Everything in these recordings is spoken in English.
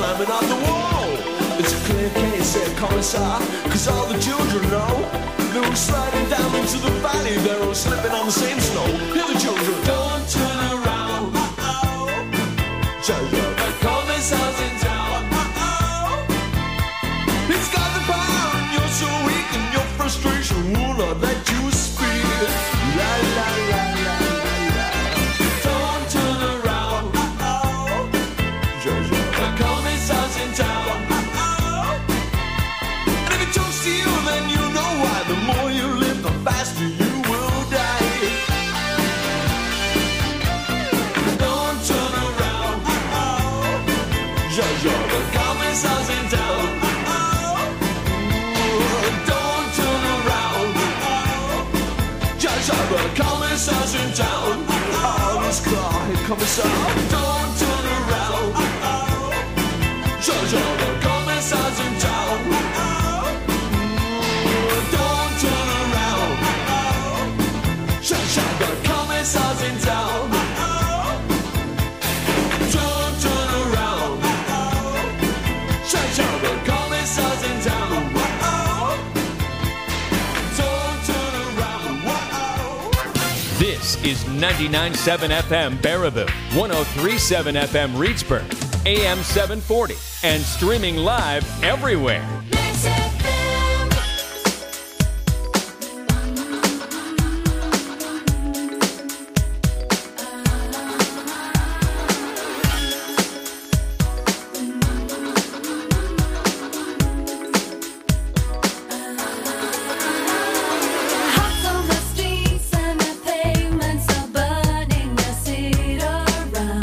climbing up the wall. It's a clear case, said Commissar, cause all the children know they were sliding down into the valley. They're all slipping on the same snow. Hear the children. Don't turn around. The Commissar's in town. He's got the power and you're so weak and your frustration will not let you speak. La la la la la la. Don't turn around. The Commissar's in town. And if he talks to you, then you know why. The more you live, the faster you will die. Don't turn around. The Commissar's in town. Don't turn around. The Commissar's in town. Oh, this car, here Commissar. Don't turn around. The Commissar's in town. Don't turn around. The Commissar's in town. Don't turn around. The Commissar's in town. Don't turn around. This is 99.7 FM Baraboo, 103.7 FM Reedsburg, AM 740, and streaming live everywhere.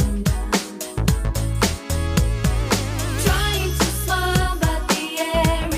Trying to smile, but the air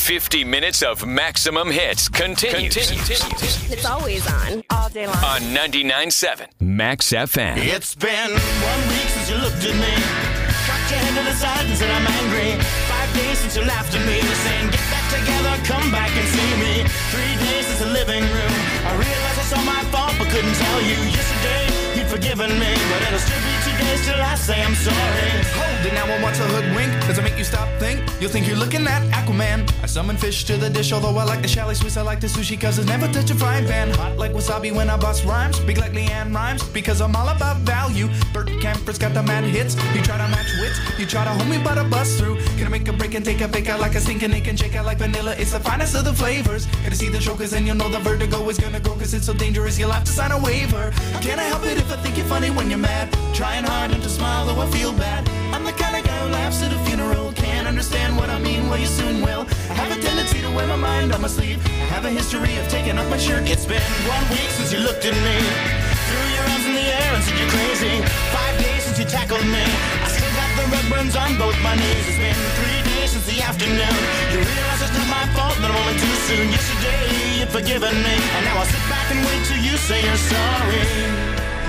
50 minutes of maximum hits continues. It's always on. All day long. On 99.7 Max FM. It's been 1 week since you looked at me. Cocked your head to the side and said I'm angry. 5 days since you laughed at me, saying get back together, come back and see me. 3 days since the living room. I realized it's all my fault, but couldn't tell you. Yesterday you'd forgiven me, but it'll still be 2 days till I say I'm sorry. Hold it now and watch a hoodwink. Does it make you stop think? You'll think you're looking at Aquaman. I summon fish to the dish, although I like the chalet Swiss. I like the sushi cause it's never touch a frying pan. Hot like wasabi when I bust rhymes. Big like Leanne rhymes because I'm all about value. Bert Camper's got the mad hits. You try to match wits, you try to hold me but I bust through. Gonna make a break and take a fake out like a stinking ache and shake out like vanilla. It's the finest of the flavors. Gonna see the show cause then you'll know the vertigo is gonna go cause it's so dangerous you'll have to sign a waiver. Can I help it if I think you're funny when you're mad? Trying hard not to smile though I feel bad. I'm the kind of guy who laughs at a funeral. Can't understand what I mean, well you soon will. I have a tendency to wear my mind on my sleeve. I have a history of taking off my shirt. It's been 1 week since you looked at me. Threw your arms in the air and said you're crazy. 5 days since you tackled me. I still got the red burns on both my knees. It's been 3 days since the afternoon. You realize it's not my fault, but I'm only too soon. Yesterday you'd forgiven me, and now I'll sit back and wait till you say you're sorry.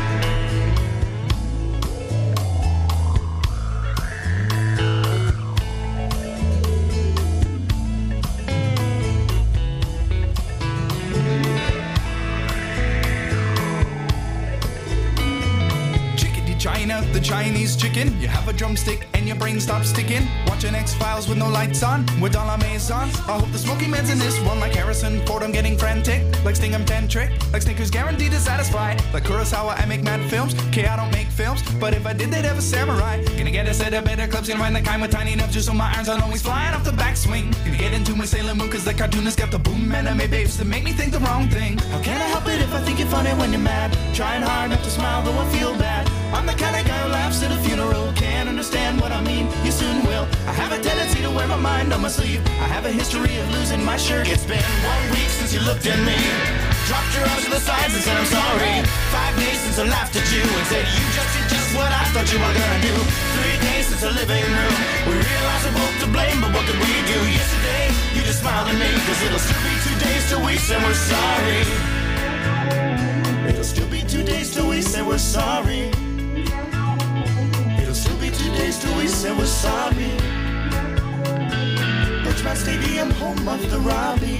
China, the Chinese chicken. You have a drumstick and your brain stops sticking. Watching X-Files with no lights on, with all our maisons. I hope the Smoky Man's in this one like Harrison Ford. I'm getting frantic, like Sting I'm tantric. Like Snickers guaranteed to satisfy. Like Kurosawa, I make mad films. Okay, I don't make films, but if I did, they'd have a samurai. Gonna get a set of better clubs, gonna find the kind with tiny enough just so my irons aren't always flying off the backswing. Gonna get into my Sailor Moon cause the cartoonist got the boom anime babes that make me think the wrong thing. How can I help it if I think you're funny when you're mad? Trying hard not to smile though I feel bad. I'm the kind of guy who laughs at a funeral. Can't understand what I mean, you soon will. I have a tendency to wear my mind on my sleeve. I have a history of losing my shirt. It's been 1 week since you looked at me. Dropped your arms to the sides and said I'm sorry. 5 days since I laughed at you and said you just did just what I thought you were gonna do. 3 days since the living room. We realized we're both to blame, but what could we do? Yesterday, you just smiled at me, cause it'll still be 2 days till we say we're sorry. It'll still be 2 days till we say we're sorry. It'll still be 2 days till we say we're sorry. Birchmount Stadium, home of the Robbie.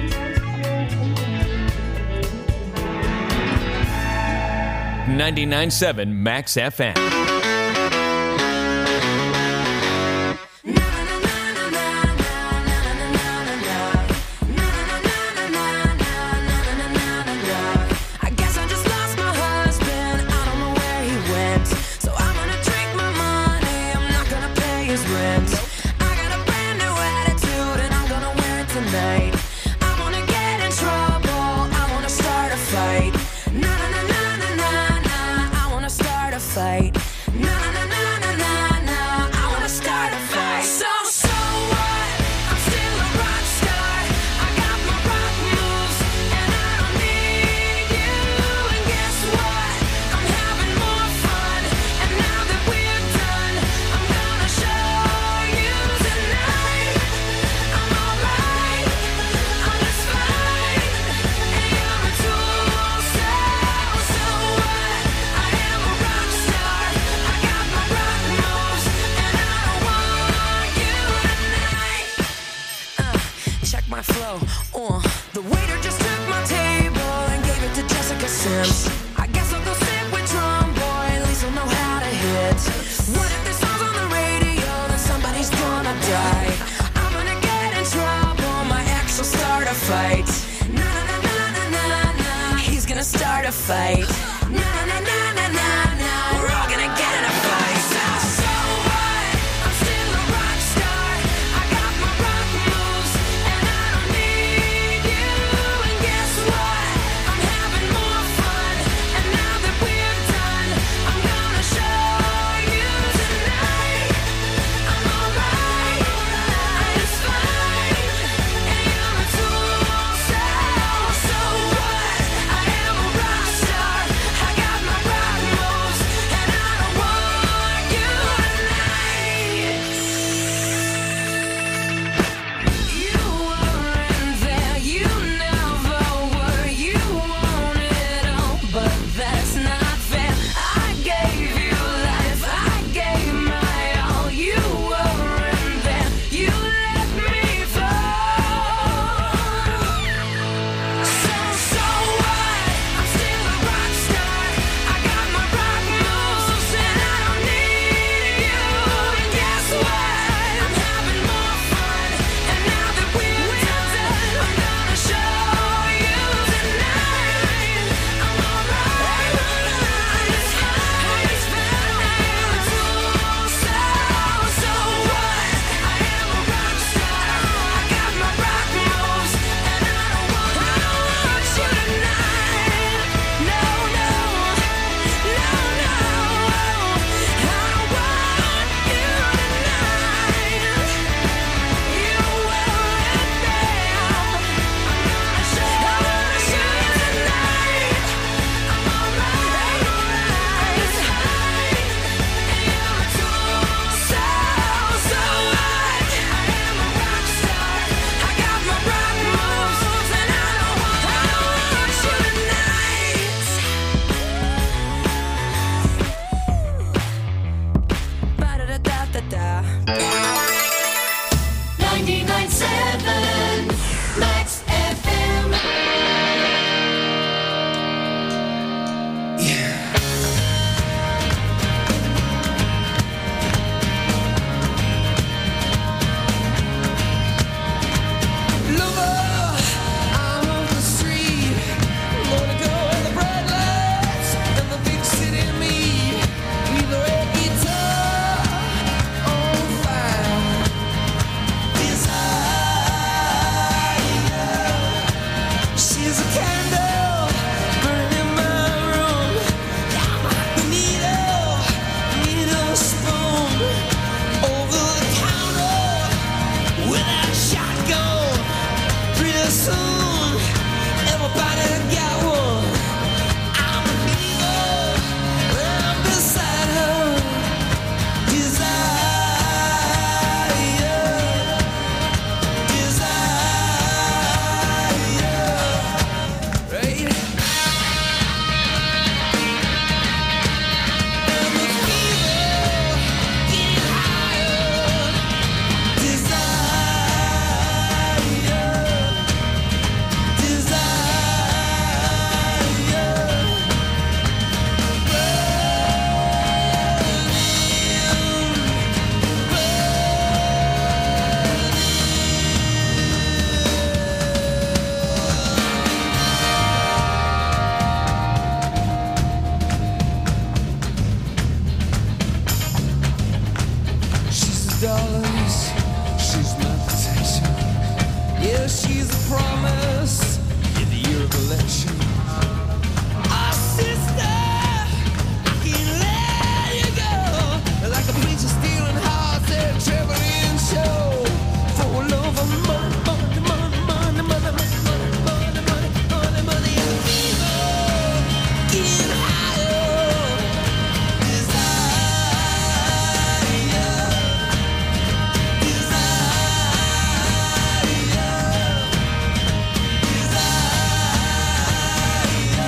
.99.7 Max FM. dollars. She's my protection. Yeah, she's a promise in the year of election. Our sister, I can't let you go. Like a preacher stealing hearts at a traveling show. For love of money, money, money, money, money, money, money, money, money, money, and fever. Get higher. Desire.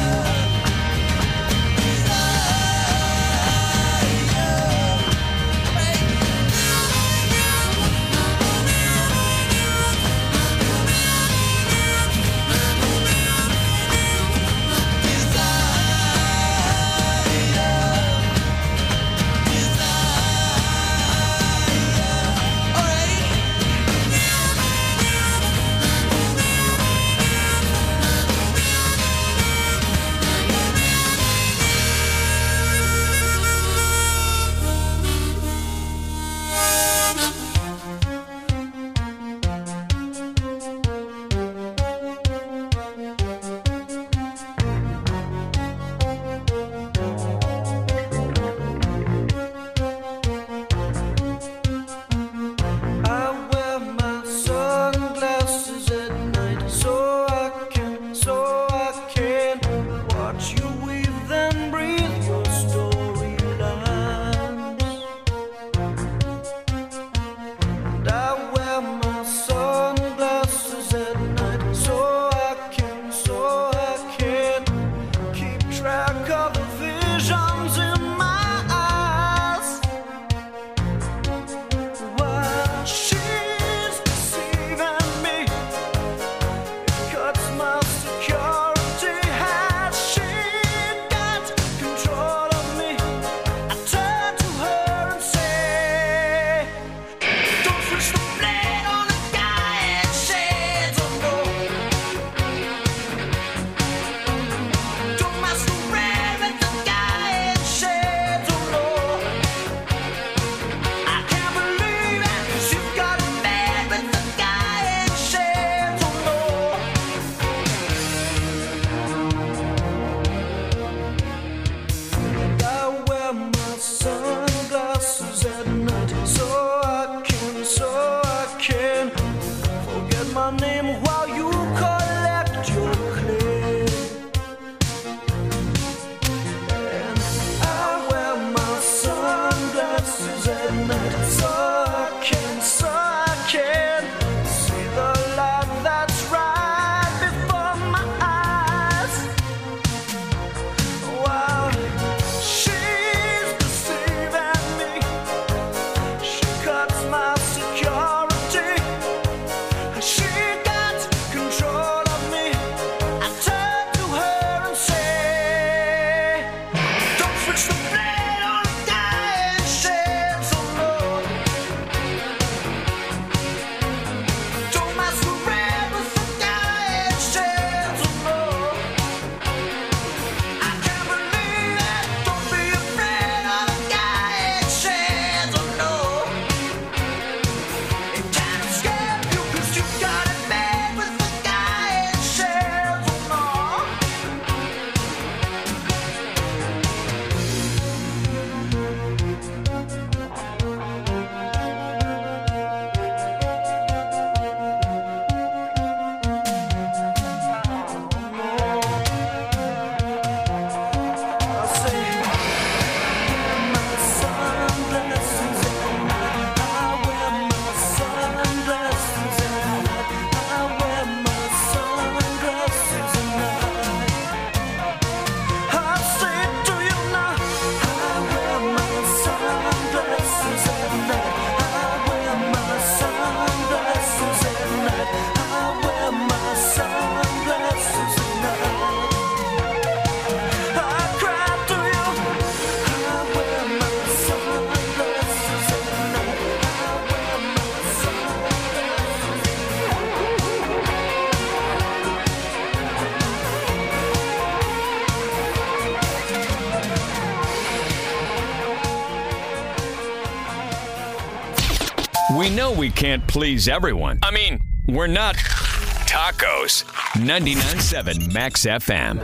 We know we can't please everyone. I mean, we're not tacos. 99.7 Max FM.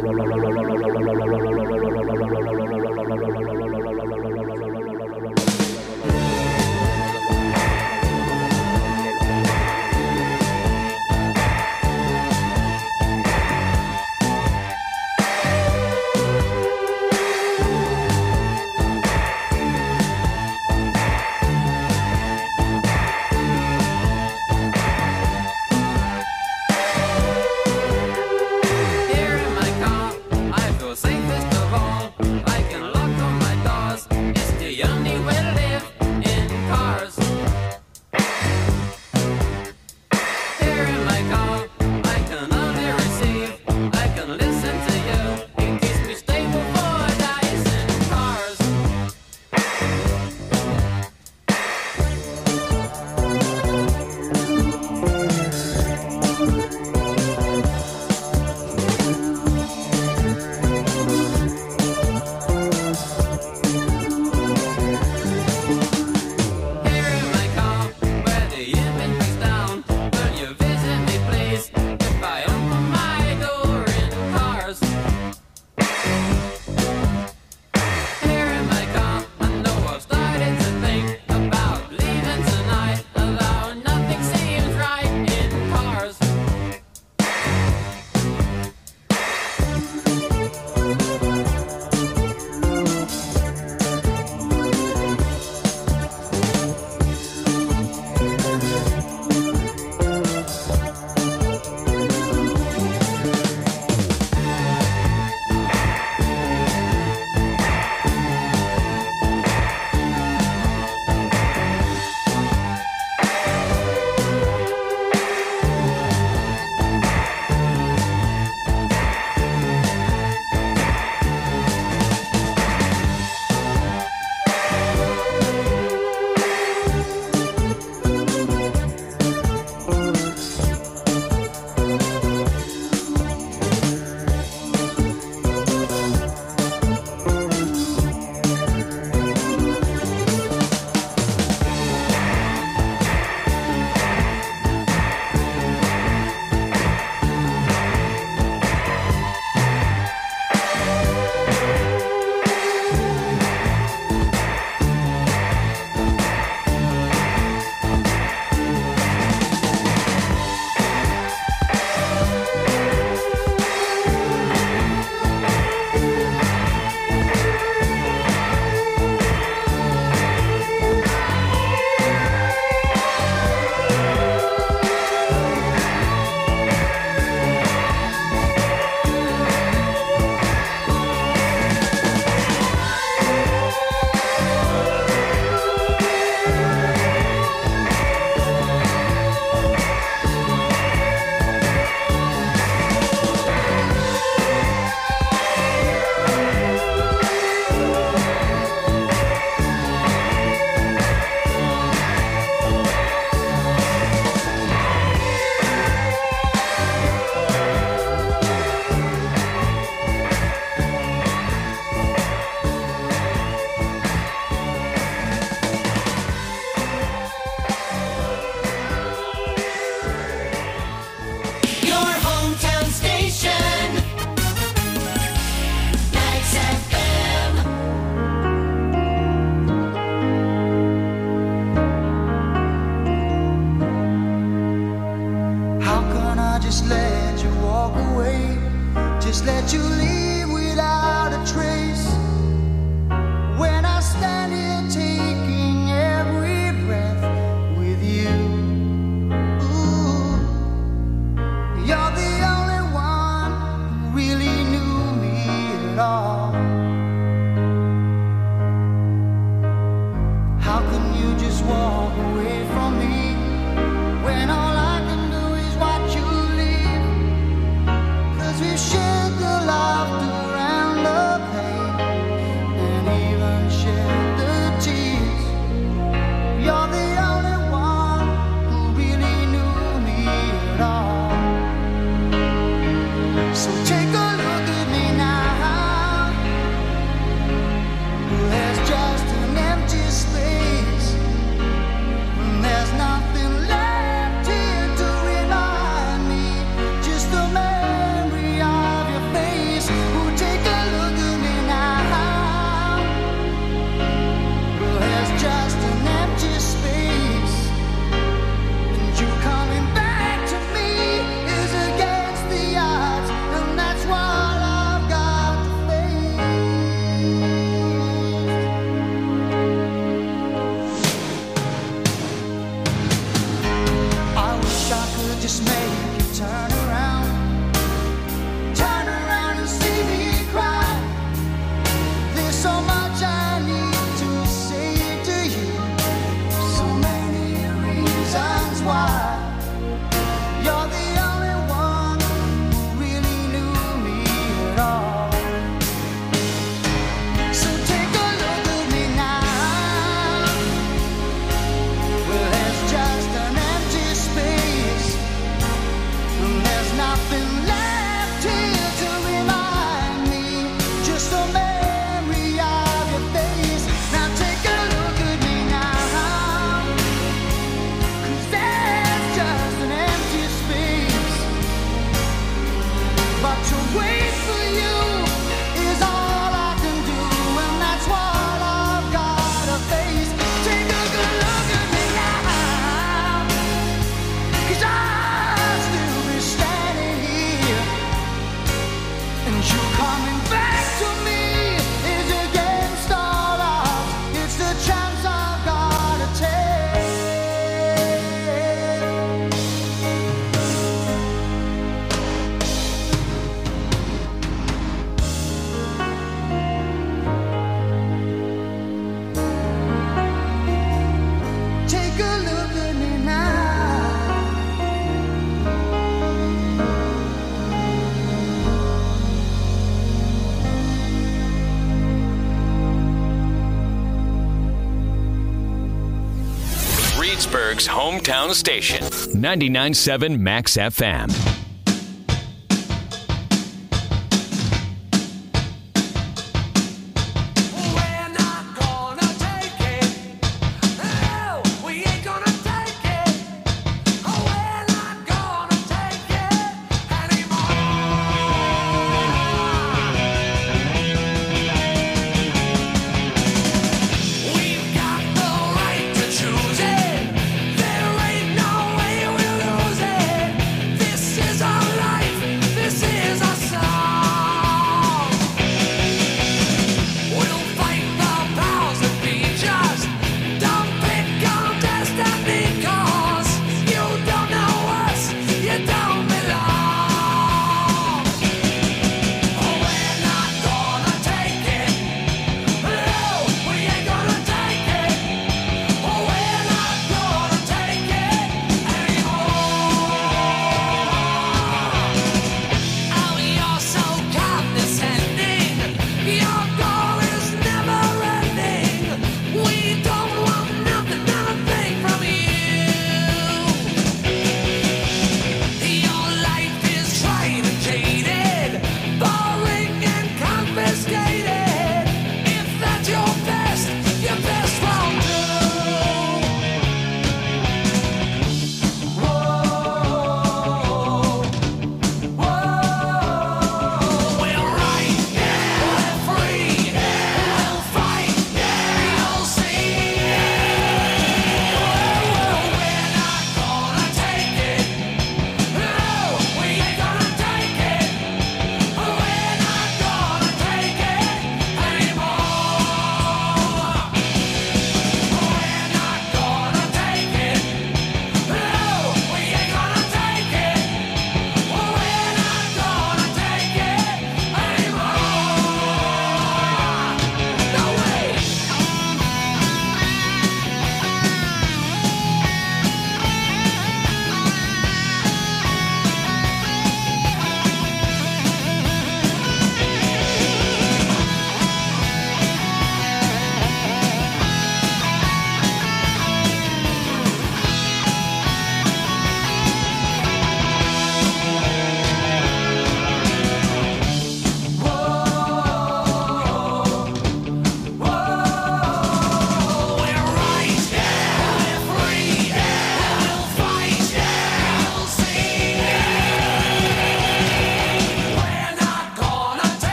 Shared the life just make you turn around and see me cry. There's so much I need to say to you, so many reasons why. You're the only one who really knew me at all. So take a look at me now. Well, there's just an empty space, and there's nothing left here to remind me, just a memory of your face. Now take a look at me now, 'cause there's just an empty space, but to wait for you is all I can do, and that's what I've gotta face. Take a good look at me now, 'cause I'll still be standing here, and you coming back to me is against all odds. It's the chance I've gotta take. Take a look at me now. Reedsburg's hometown station, 99.7 Max FM. We're not gonna take it. No, we ain't gonna take it. We're not gonna take it anymore. We've got the right to choose it. There ain't no way we'll lose it. This is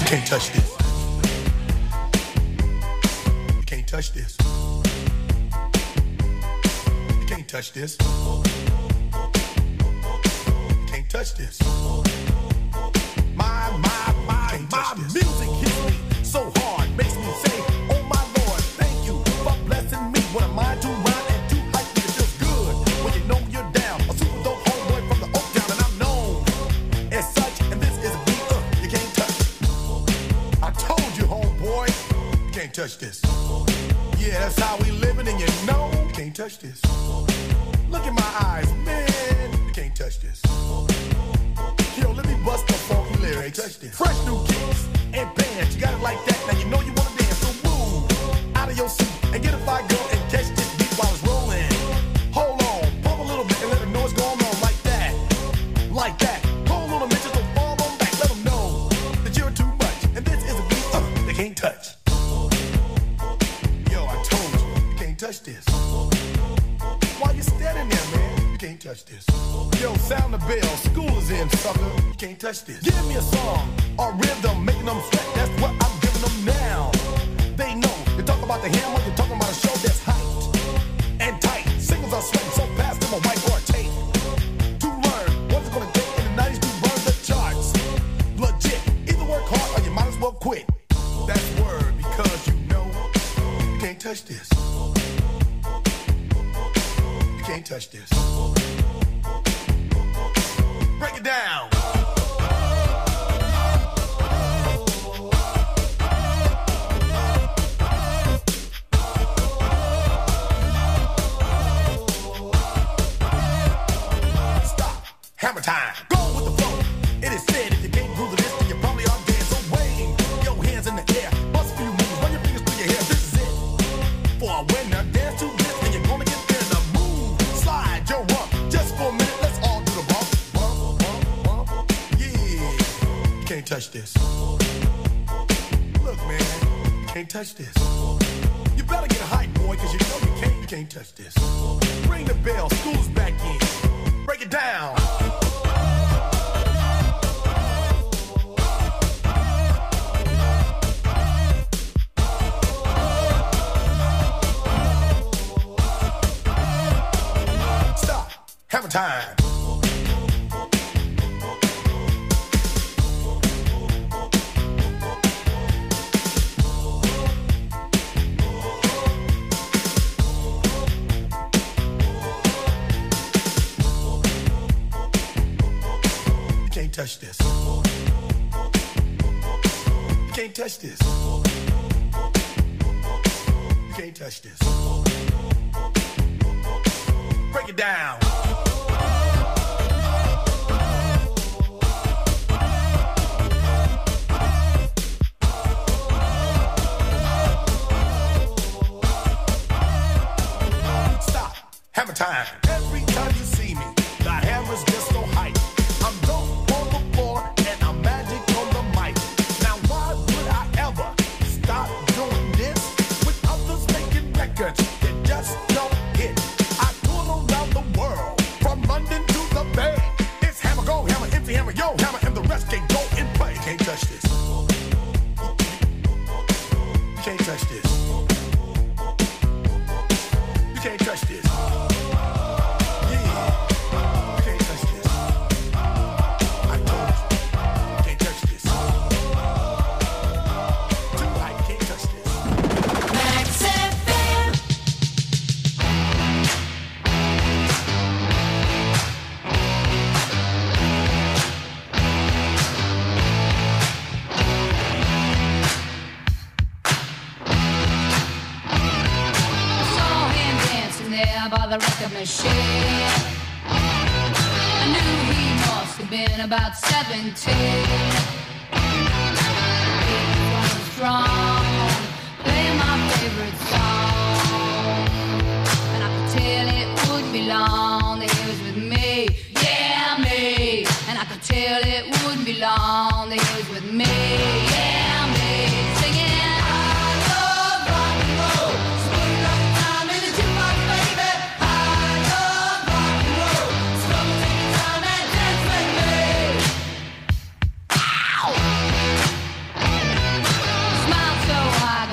can't touch this. You can't touch this. You can't touch this. You can't touch this. My music hits me so hard, makes me say, oh my Lord, thank you for blessing me. What am I to rhyme and too hype? It feels good when you know you're down. A super dope homeboy from the Oak Town, and I'm known as such. And this is a beat you can't touch. I told you, homeboy, you can't touch this. Yeah, that's how we living, and you know you can't touch this. Look in my eyes, man, you can't touch this. Yo, let me bust the funky lyrics. Fresh new kicks and bands, you got it like that. Now you know you wanna dance, so move out of your seat and get a fire girl and catch this beat while it's rolling. Hold on, pump a little bit and let them know what's going on like that, like that. Hold on a minute, just fall on back, let them know that you're too much. And this is a beat they can't touch. Yo, I told you, you can't touch this. Why you standing there, man? You can't touch this. Yo, sound the bell, school is in, sucker. You can't touch this. Give me a song or rhythm, making them sweat. That's what I'm giving them now. They know. You talk about the hammer, you're talking about a show that's hyped and tight. Singles are sweating so fast, them a white or a tape. To learn what it's gonna take in the 90s to burn the charts. Legit. Either work hard or you might as well quit. That's word, because you know you can't touch this. You can't touch this. Break it down. Stop. Hammer time. Go with the flow. It is said if you can't groove to this, then you probably are dead. So wave your hands in the air. Bust a few moves. Run your fingers through your hair. This is it. For a winner, dance to this, and you're gonna get there. The move. Slide your rump. Just for a minute, let's all do the bump. Can't touch this. Look, man, you can't touch this. You better get a hype, boy, because you know you can't touch this. Ring the bell, school's back in. Break it down. Stop. Hammer time. Touch this. You can't touch this. You can't touch this. Break it down. Stop. Hammer time. Every time you see me, the hammer's just so hype. I'm dope. And I'm magic on the mic. Now why would I ever stop doing this with others making records that just don't hit? I tour around the world, from London to the Bay. It's hammer, go hammer, empty hammer, yo hammer, and the rest can go and play. You can't touch this. You can't touch this. You can't touch this. By the record machine, I knew he must have been about 17. He was strong, playing my favorite song, and I could tell it wouldn't be long that he was with me, yeah me. And I could tell it wouldn't be long that he was with me, yeah me. Singing.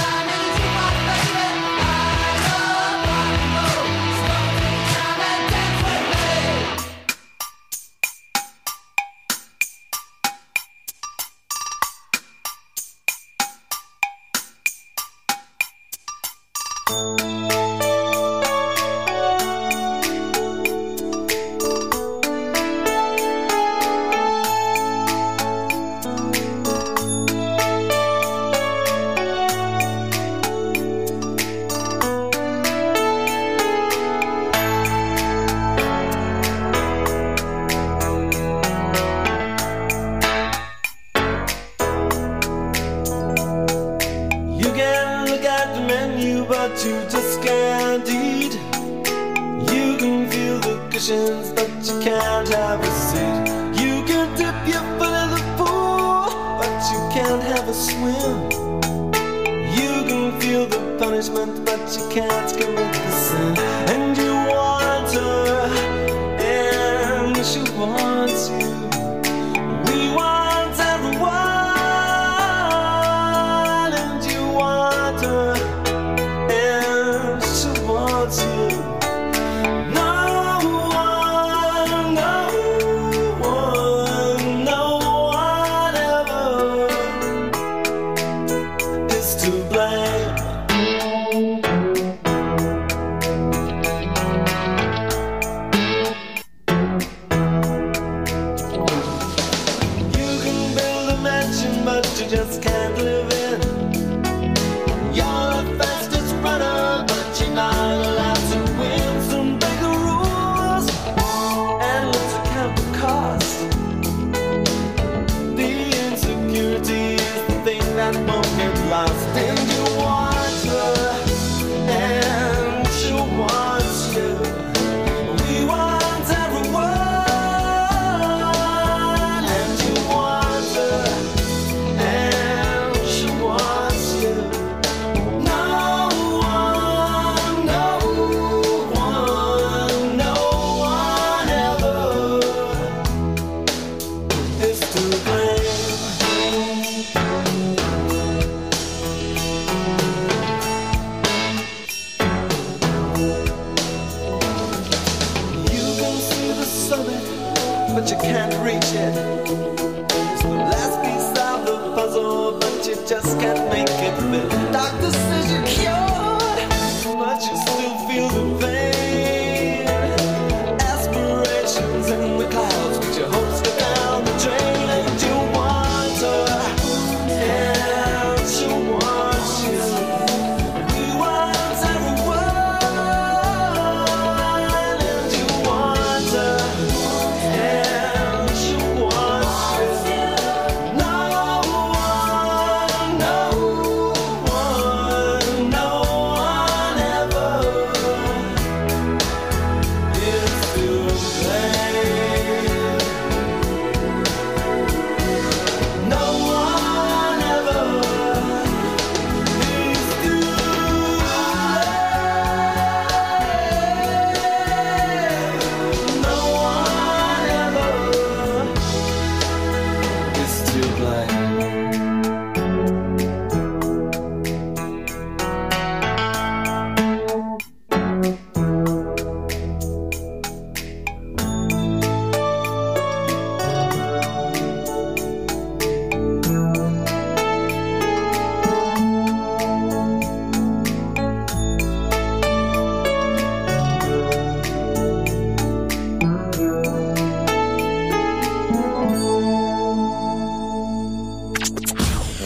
No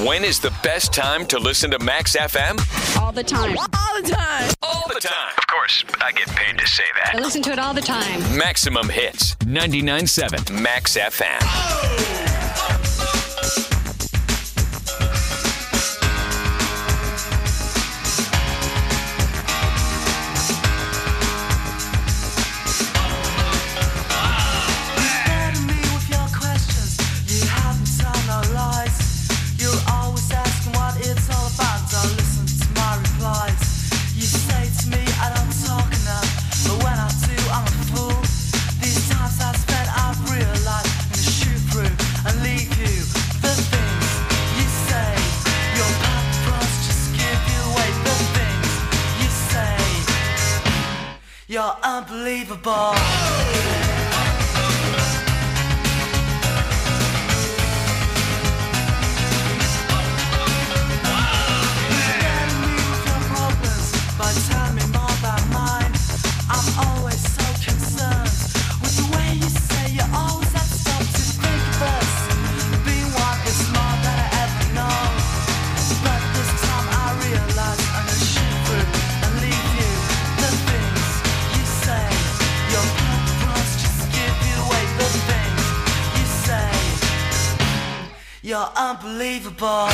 When is the best time to listen to Max FM? All the time. All the time. All the time. Of course, I get paid to say I that. listen to it all the time. Maximum Hits, 99.7 Max FM. You're unbelievable. You're unbelievable.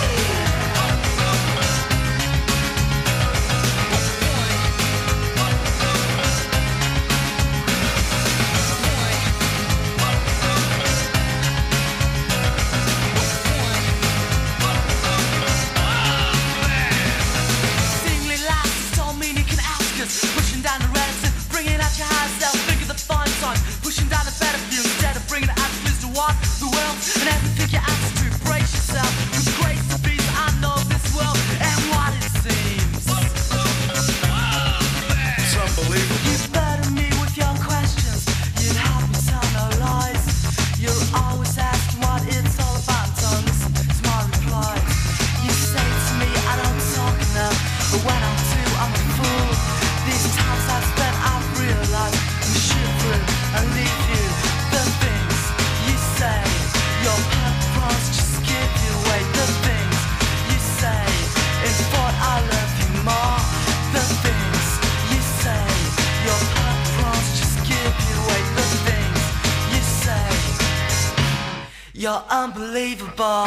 Singly laughs don't mean you can ask us. Pushing down the relative, bringing out your higher self. Think of the fun times. Pushing down the battlefield instead of bringing it out to what the world and everything you ask to brace yourself. With grace to be, I know this world and what it seems. It's unbelievable. You burden me with your questions. You help me tell no lies. You're always asking what it's all about. Don't listen to my replies. You say to me I don't talk enough, but when I do I'm a fool. These times I've spent I've realized we shoot through and leave you the things you say. Your purpose just give you away the things you say. In thought I love you more. The things you say. Your purpose just give you away the things you say. You're unbelievable.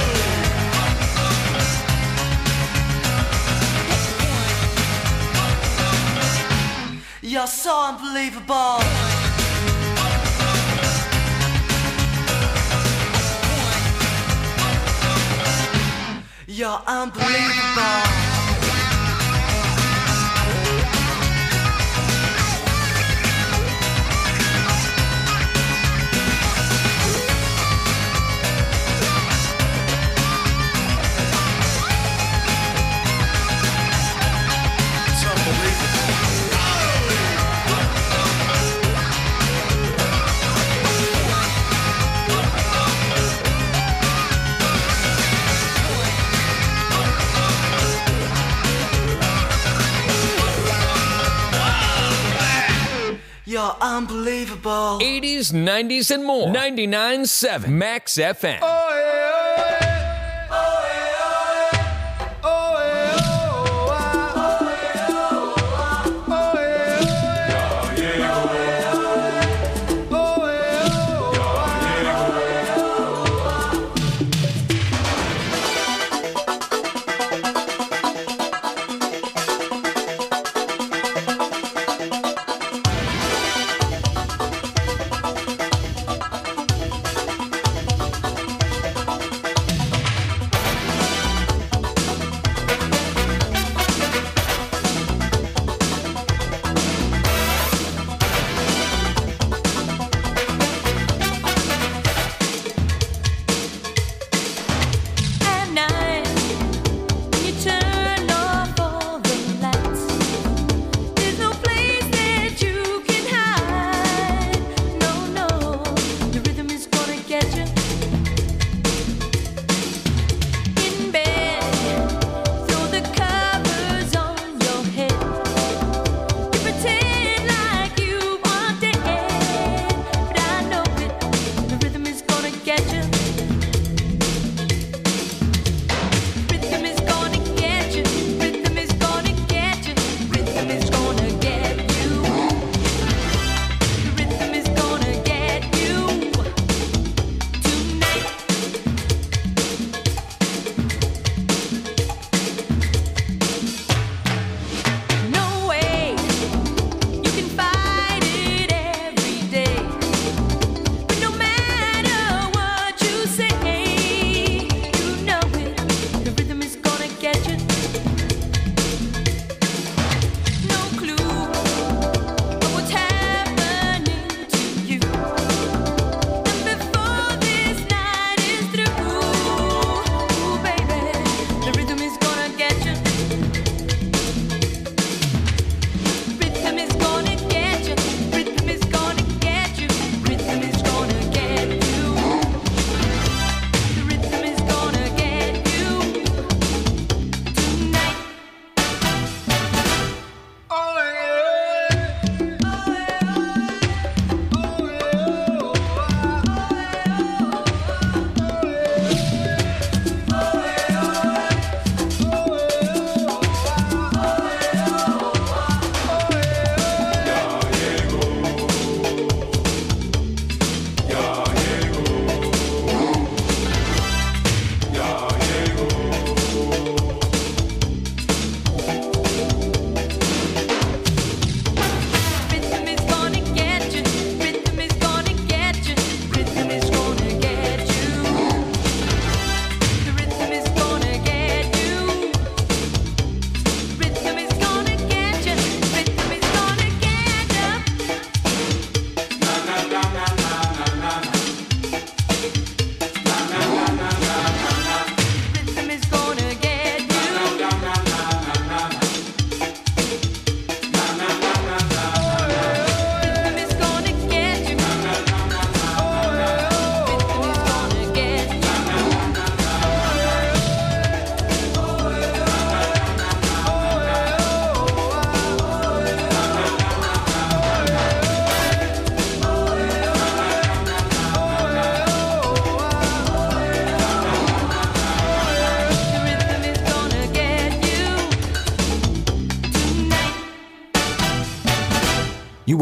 You're so unbelievable. You're unbelievable. It's unbelievable. You're unbelievable. 80s, 90s, and more. 99.7 Max FM.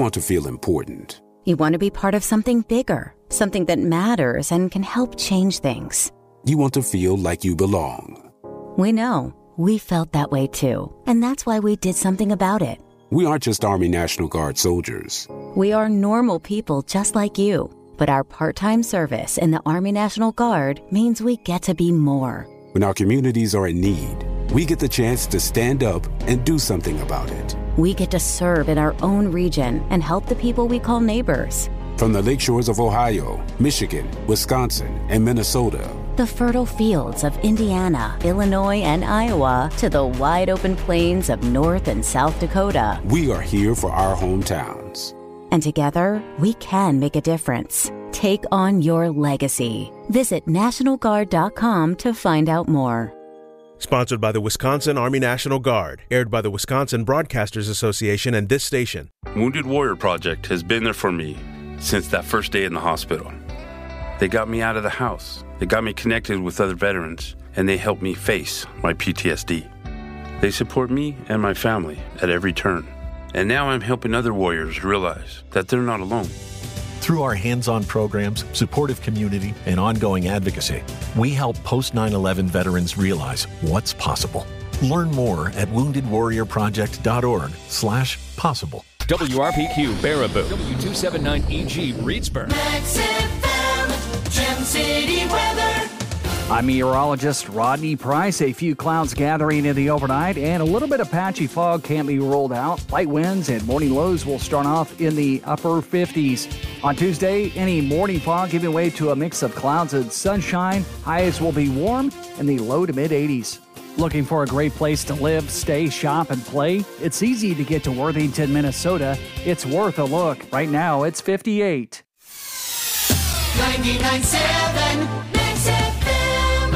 want to feel important. You want to be part of something bigger, something that matters and can help change things. You want to feel like you belong. We know. We felt that way too. And that's why we did something about it. We aren't just Army National Guard soldiers. We are normal people just like you. But our part-time service in the Army National Guard means we get to be more. When our communities are in need, we get the chance to stand up and do something about it. We get to serve in our own region and help the people we call neighbors. From the lakeshores of Ohio, Michigan, Wisconsin, and Minnesota, the fertile fields of Indiana, Illinois, and Iowa, to the wide open plains of North and South Dakota, we are here for our hometowns. And together, we can make a difference. Take on your legacy. Visit NationalGuard.com to find out more. Sponsored by the Wisconsin Army National Guard. Aired by the Wisconsin Broadcasters Association and this station. Wounded Warrior Project has been there for me since that first day in the hospital. They got me out of the house. They got me connected with other veterans, and they helped me face my PTSD. They support me and my family at every turn. And now I'm helping other warriors realize that they're not alone. Through our hands-on programs, supportive community, and ongoing advocacy, we help post 9/11 veterans realize what's possible. Learn more at woundedwarriorproject.org/possible. WRPQ Baraboo, W279EG Reedsburg. Max FM, Gem City weather. I'm meteorologist Rodney Price. A few clouds gathering in the overnight and a little bit of patchy fog can't be ruled out. Light winds and morning lows will start off in the upper 50s. On Tuesday, any morning fog giving way to a mix of clouds and sunshine. Highs will be warm in the low to mid 80s. Looking for a great place to live, stay, shop, and play? It's easy to get to Worthington, Minnesota. It's worth a look. Right now, it's 58. 99.7 Max FM.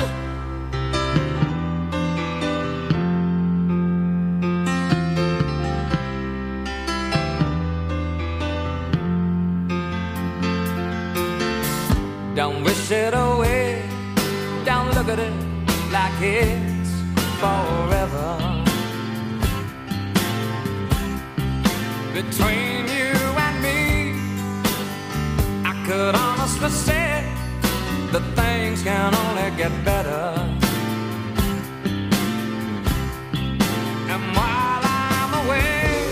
Don't wish it away. Don't look at it like it's forever. Between you and me, I could honestly say that things can only get better. And while I'm away,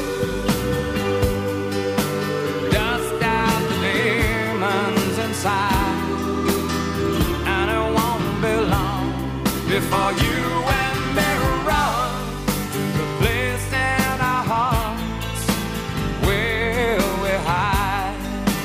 dust out the demons inside, and it won't be long before you and me run to the place in our hearts where we hide.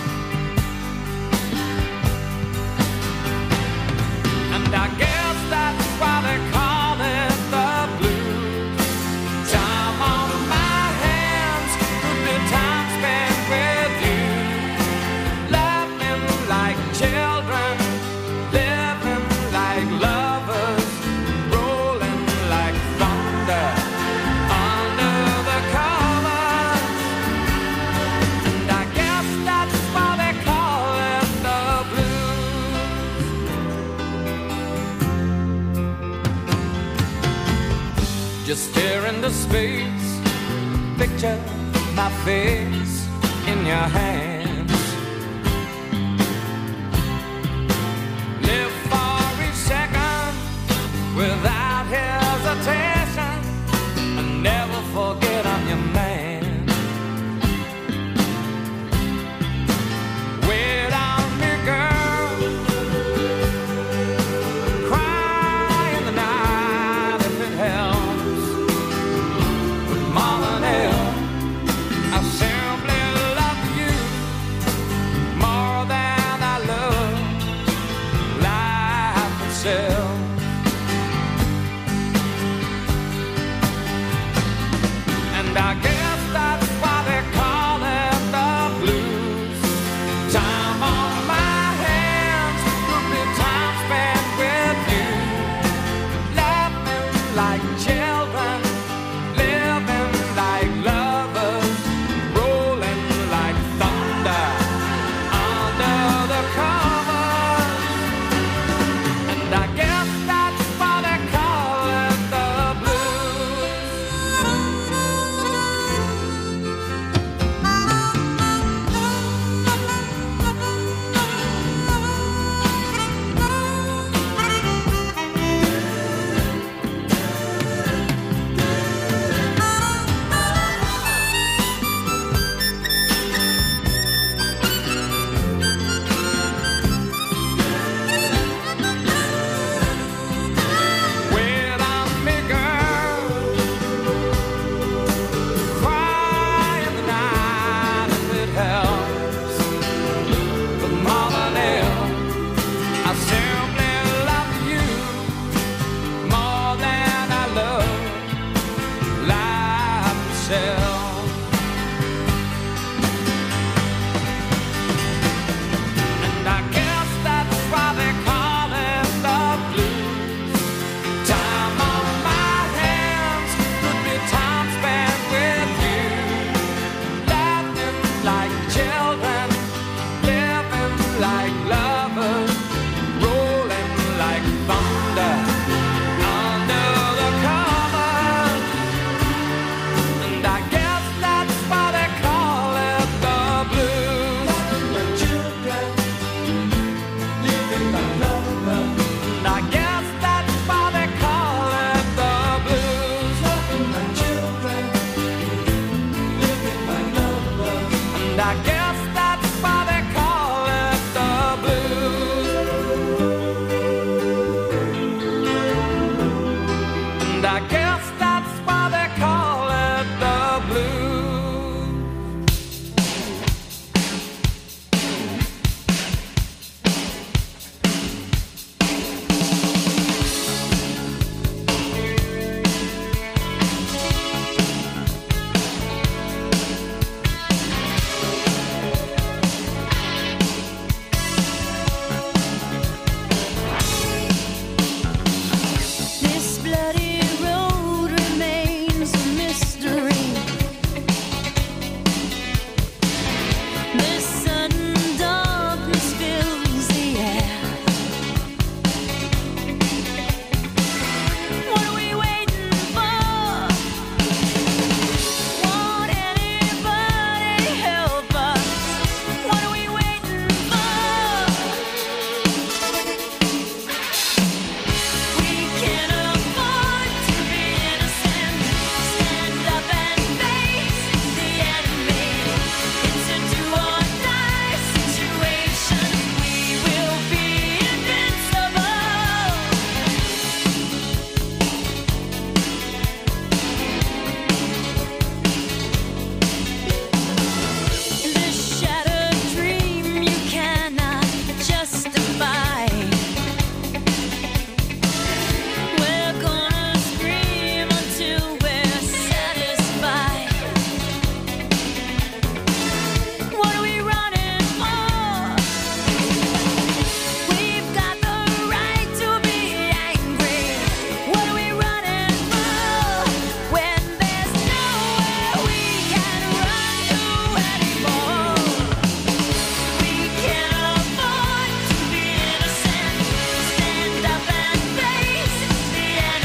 And I guess that's why they call it the blues. Time on my hands, good time spent with you. Laughing like children, living like lovers, rolling like thunder under the covers. And I guess that's why they call it the blues. Just stare into space, picture my face in your hands. Live for each second without hesitation, and never forget I'm your man. Wait on me, girl. Cry in the night if it helps. But more than ever, I simply love you more than I love life itself.